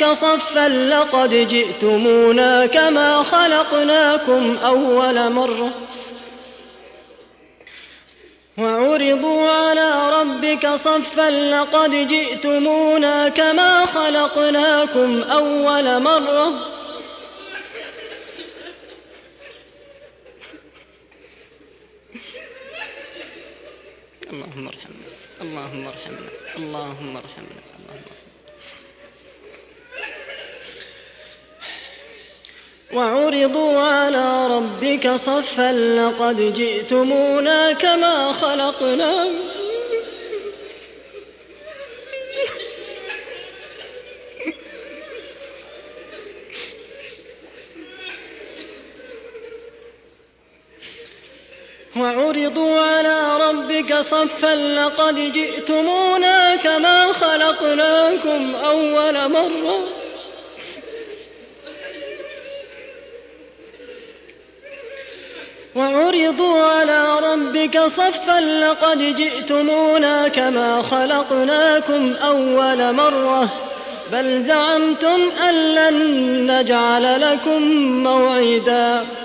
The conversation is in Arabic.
ربك صفا لقد جئتمونا كما خلقناكم أول مرة وعرضوا على ربك صفا لقد جئتمونا كما خلقناكم أول مرة اللهم ارحمنا اللهم ارحمنا اللهم ارحمنا وعرضوا على ربك صفا لقد جئتمونا كما خلقناكم وعرضوا على ربك صفا لقد جئتمونا كما خلقناكم أول مرة وعرضوا على ربك صفا لقد جئتمونا كما خلقناكم أول مرة بل زعمتم أن لن نجعل لكم موعدا